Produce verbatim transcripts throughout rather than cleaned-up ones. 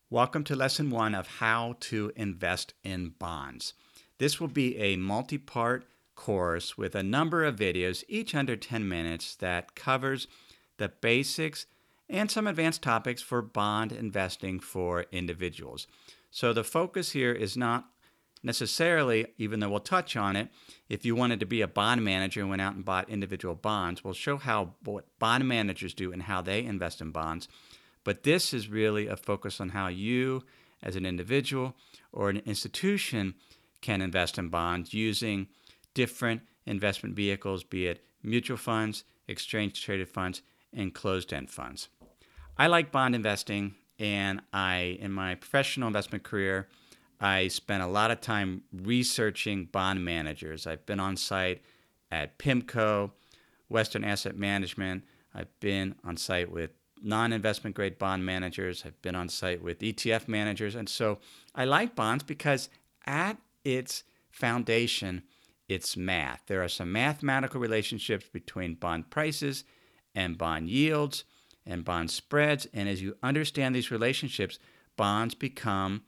Welcome to lesson one of how to invest in bonds. This will be a multi-part course with a number of videos, each under ten minutes, that covers the basics and some advanced topics for bond investing for individuals. So the focus here is not necessarily, even though we'll touch on it, if you wanted to be a bond manager and went out and bought individual bonds, we'll show how what bond managers do and how they invest in bonds. But this is really a focus on how you, as an individual or an institution, can invest in bonds using different investment vehicles, be it mutual funds, exchange-traded funds, and closed-end funds. I like bond investing, and I, in my professional investment career, I spent a lot of time researching bond managers. I've been on site at PIMCO, Western Asset Management. I've been on site with non-investment grade bond managers. I've been on site with E T F managers. And so I like bonds because at its foundation, it's math. There are some mathematical relationships between bond prices and bond yields and bond spreads. And as you understand these relationships, bonds become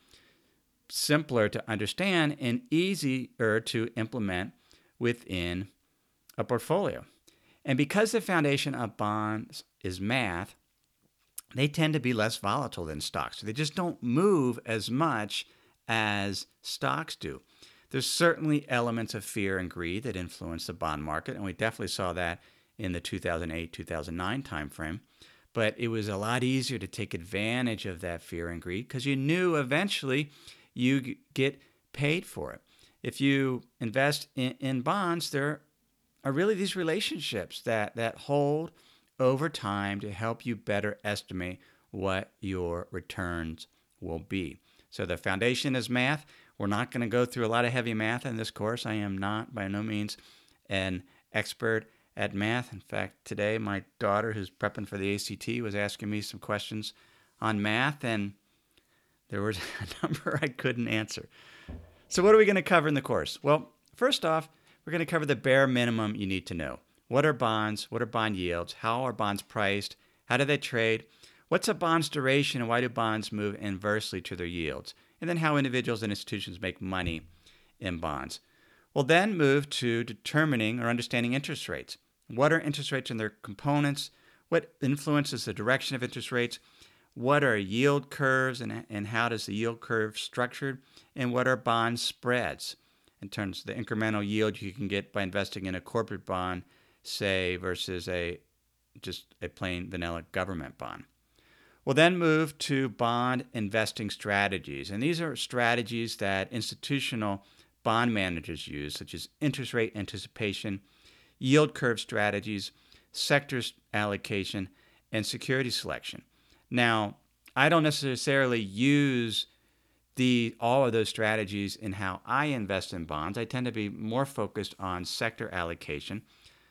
simpler to understand and easier to implement within a portfolio. And because the foundation of bonds is math, they tend to be less volatile than stocks. They just don't move as much as stocks do. There's certainly elements of fear and greed that influence the bond market, and we definitely saw that in the two thousand eight, two thousand nine timeframe. But it was a lot easier to take advantage of that fear and greed because you knew eventually you get paid for it. If you invest in, in bonds, there are really these relationships that, that hold over time to help you better estimate what your returns will be. So the foundation is math. We're not going to go through a lot of heavy math in this course. I am not by no means an expert at math. In fact, today my daughter, who's prepping for the A C T, was asking me some questions on math, and there was a number I couldn't answer. So what are we going to cover in the course? Well, first off, we're going to cover the bare minimum you need to know. What are bonds? What are bond yields? How are bonds priced? How do they trade? What's a bond's duration, and why do bonds move inversely to their yields? And then how individuals and institutions make money in bonds. We'll then move to determining or understanding interest rates. What are interest rates and their components? What influences the direction of interest rates? What are yield curves, and, and how does the yield curve structured? And what are bond spreads in terms of the incremental yield you can get by investing in a corporate bond, say, versus a just a plain vanilla government bond. We'll then move to bond investing strategies. And these are strategies that institutional bond managers use, such as interest rate anticipation, yield curve strategies, sector allocation, and security selection. Now, I don't necessarily use the all of those strategies in how I invest in bonds. I tend to be more focused on sector allocation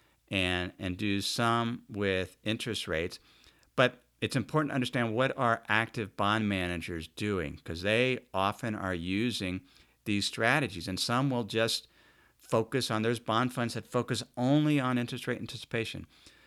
and and do some with interest rates. But it's important to understand what are active bond managers doing, because they often are using these strategies, and some will just focus on those bond funds that focus only on interest rate anticipation.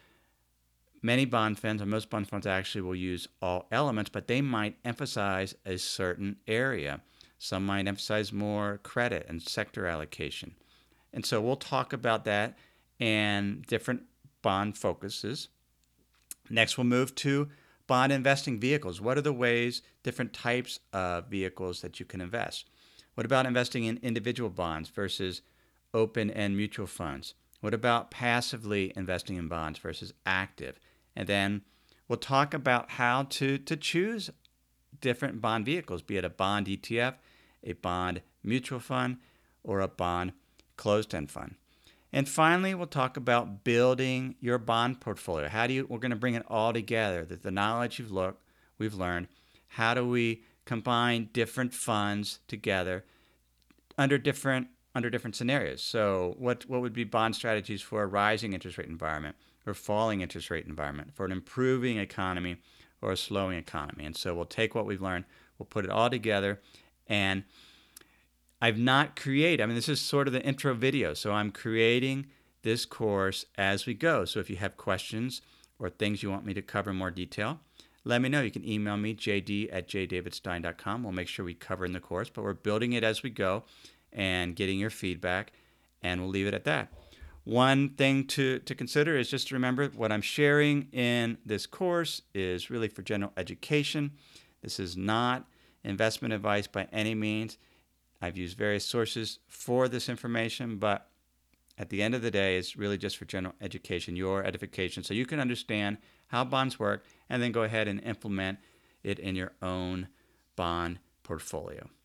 Many bond funds, and most bond funds actually will use all elements, but they might emphasize a certain area. Some might emphasize more credit and sector allocation. And so we'll talk about that and different bond focuses. Next, we'll move to bond investing vehicles. What are the ways, different types of vehicles that you can invest? What about investing in individual bonds versus open-end mutual funds? What about passively investing in bonds versus active? And then we'll talk about how to, to choose different bond vehicles, be it a bond E T F, a bond mutual fund, or a bond closed-end fund. And finally, we'll talk about building your bond portfolio. How do you, we're going to bring it all together, that the knowledge you've looked, we've learned, how do we combine different funds together under different under different scenarios? So what, what would be bond strategies for a rising interest rate environment, or falling interest rate environment, for an improving economy or a slowing economy? And so we'll take what we've learned, we'll put it all together, and I've not created, I mean, this is sort of the intro video, so I'm creating this course as we go. So if you have questions or things you want me to cover in more detail, let me know. You can email me, j d at j david stein dot com. We'll make sure we cover in the course, but we're building it as we go and getting your feedback, and we'll leave it at that. One thing to, to consider is just to remember what I'm sharing in this course is really for general education. This is not investment advice by any means. I've used various sources for this information, but at the end of the day, it's really just for general education, your edification, so you can understand how bonds work and then go ahead and implement it in your own bond portfolio.